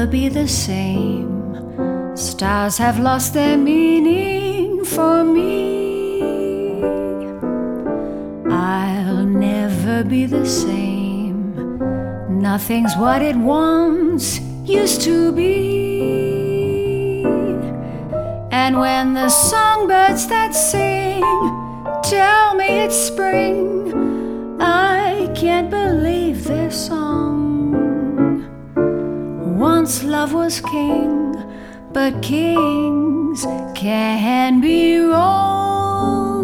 be the same. Stars have lost their meaning for me. I'll never be the same. Nothing's what it once used to be. And when the songbirds that sing tell me it's spring, I can't believe their song. Once love was king, but kings can be wrong.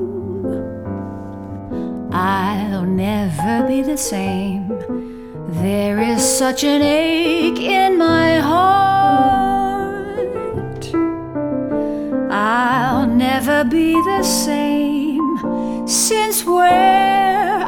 I'll never be the same. There is such an ache in my heart. I'll never be the same since we're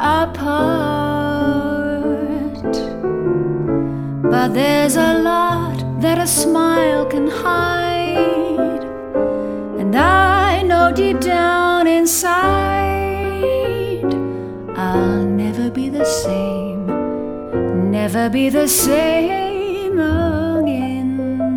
apart. But there's a lot that a smile can hide, and I know deep down inside I'll never be the same, never be the same again.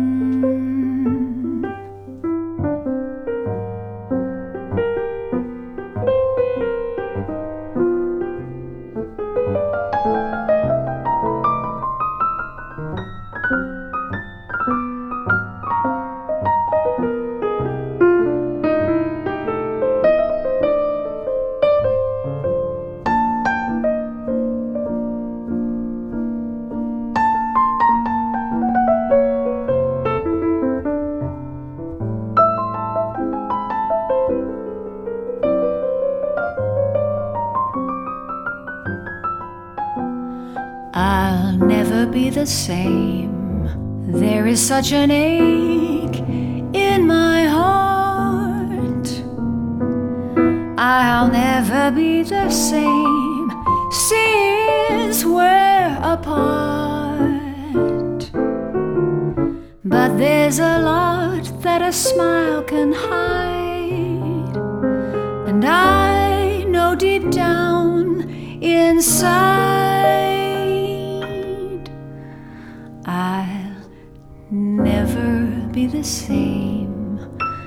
I'll never be the same. There is such an ache in my heart. I'll never be the same since we're apart. But there's a lot that a smile can hide, and I know deep down inside I'll never be the same,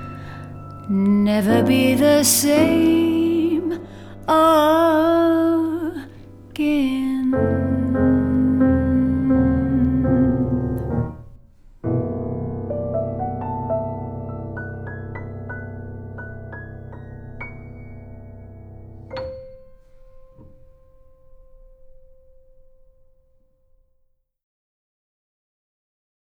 never be the same again.